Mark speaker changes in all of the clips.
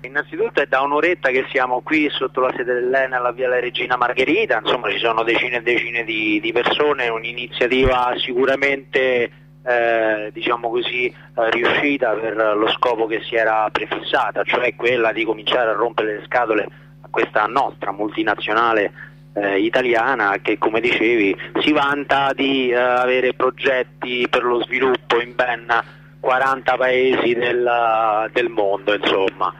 Speaker 1: Innanzitutto è da un'oretta che siamo qui sotto la sede dell'Enel a Via la Regina Margherita, insomma ci sono decine e decine di persone, un'iniziativa sicuramente diciamo così riuscita per lo scopo che si era prefissata, cioè quella di cominciare a rompere le scatole a questa nostra multinazionale italiana che, come dicevi, si vanta di avere progetti per lo sviluppo in ben 40 paesi del mondo, insomma.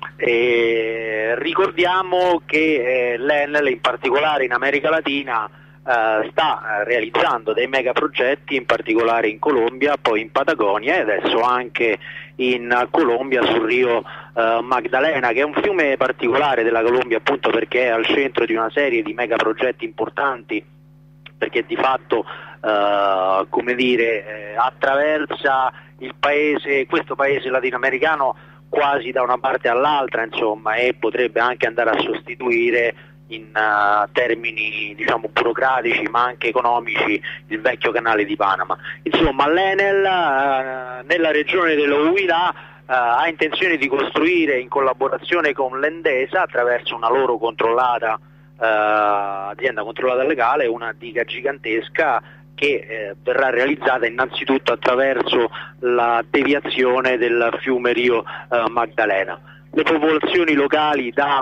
Speaker 1: Ricordiamo che l'Enel, in particolare in America Latina, sta realizzando dei mega progetti, in particolare in Colombia, poi in Patagonia e adesso anche in Colombia sul Rio Magdalena, che è un fiume particolare della Colombia appunto perché è al centro di una serie di mega progetti importanti, perché di fatto come dire, attraversa il paese, questo paese latinoamericano quasi da una parte all'altra, insomma, e potrebbe anche andare a sostituire in termini diciamo burocratici ma anche economici il vecchio canale di Panama. Insomma, l'Enel nella regione dello Huila ha intenzione di costruire, in collaborazione con l'Endesa, attraverso una loro controllata azienda controllata legale, una diga gigantesca che verrà realizzata innanzitutto attraverso la deviazione del fiume Rio Magdalena. Le popolazioni locali da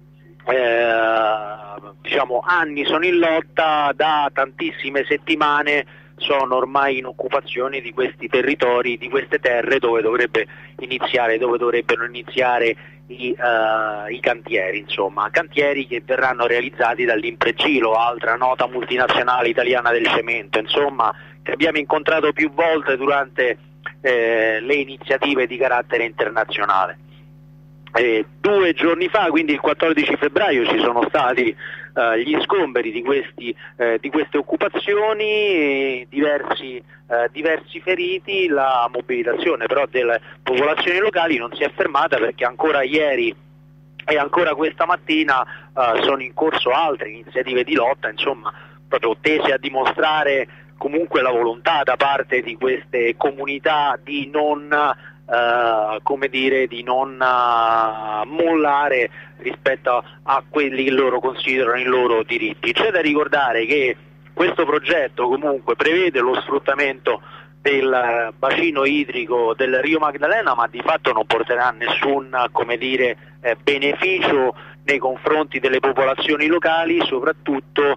Speaker 1: diciamo anni sono in lotta, da tantissime settimane sono ormai in occupazione di questi territori, di queste terre dove dovrebbero iniziare i cantieri, insomma, cantieri che verranno realizzati dall'Impregilo, altra nota multinazionale italiana del cemento, insomma, che abbiamo incontrato più volte durante le iniziative di carattere internazionale. 2 giorni fa, quindi il 14 febbraio, ci sono stati gli sgomberi di queste occupazioni, diversi feriti. La mobilitazione però delle popolazioni locali non si è fermata, perché ancora ieri e ancora questa mattina sono in corso altre iniziative di lotta, insomma, proprio tese a dimostrare comunque la volontà da parte di queste comunità di non mollare rispetto a quelli che loro considerano i loro diritti. C'è da ricordare che questo progetto comunque prevede lo sfruttamento del bacino idrico del Rio Magdalena, ma di fatto non porterà nessun beneficio nei confronti delle popolazioni locali, soprattutto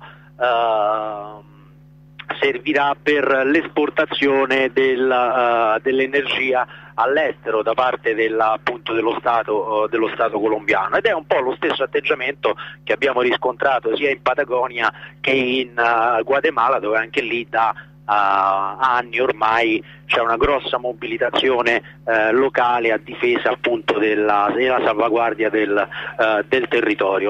Speaker 1: servirà per l'esportazione dell'energia all'estero da parte appunto dello Stato colombiano, ed è un po' lo stesso atteggiamento che abbiamo riscontrato sia in Patagonia che in Guatemala, dove anche lì da anni ormai c'è una grossa mobilitazione locale a difesa appunto della salvaguardia del territorio.